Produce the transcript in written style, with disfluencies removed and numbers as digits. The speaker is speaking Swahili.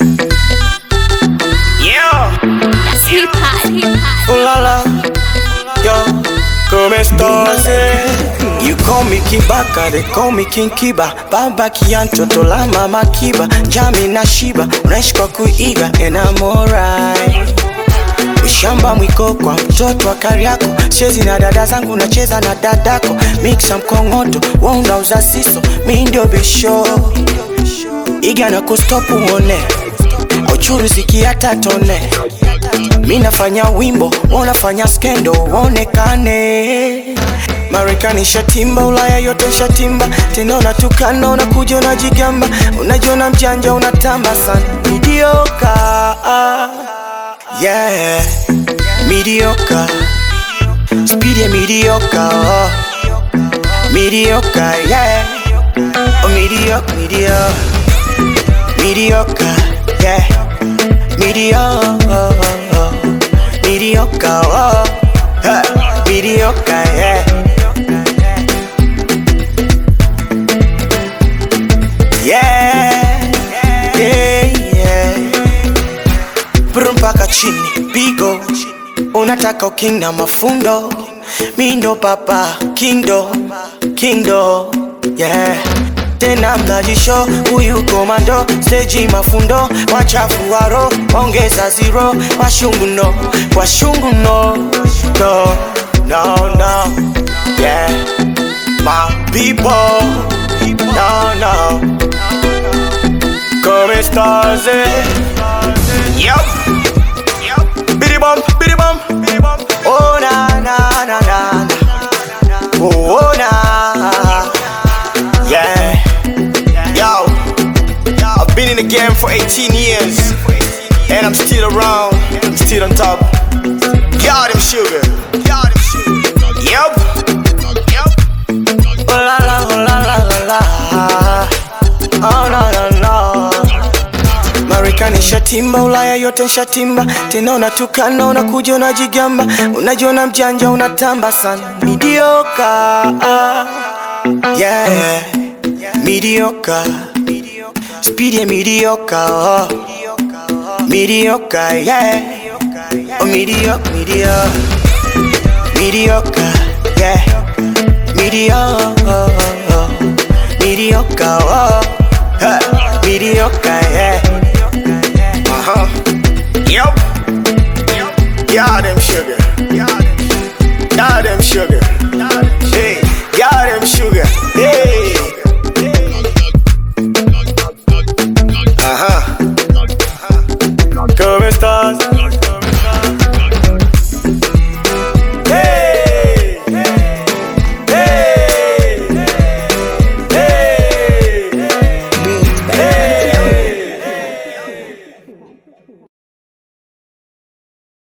Yeah. That's hip hop. Ooh la la. Yo. Come estás? You call me Kibaka, they call me King Kiba. Baba Kianto tola mama Kiba. Jami na Shiba, unaishi kwa kuiga and I'm alright. Ushamba mwiko kwa mtoto wa Kariako. Chezi na dada zangu nacheza na dadako. Mixa mkongoto, wewe unauza siso, mimi ndio besho. Iga na kustopu uone, auchuruziki hata tone. Mimi nafanya wimbo, wanafanya skendo, waonekane. Marekani shatimba, Ulaya yote shatimba. Tena unatukana, unakuja unajigamba. Unajiona mjanja, unatamba sana. Mediocre, yeah. Mediocre, speed ya mediocre, oh. Mediocre, yeah. Oh, mediocre, mediocre. Mediocre, yeah. Mediocre, mediocre, oh. Mediocre, yeah. Yeah, yeah, yeah. Mpaka chini, pigo. Unataka uking na mafundo. Mindo papa, kindo, yeah. Tena mnajisho, huyu komando. Seji mafundo, wachafu waro. Ongeza zero, washungu no. No, yeah. My people, no. Come estás? Yup. Biddy bum. Oh na. Oh na. Yeah. Yo. I've been in the game for 18 years, and I'm still around. I'm still on top. Got him sugar. Yup. Oh la la. Oh no. Marekani shatimba, Ulaya yote shatimba. Tena unatukana, unakuja unajigamba. Unajiona mjanja, unatamba sana. Mediocre, yeah. Mediocre, speed ya mediocre, oh. Mediocre, yeah. Oh, mediocre, yeah. Mediocre, oh. Mediocre, yeah.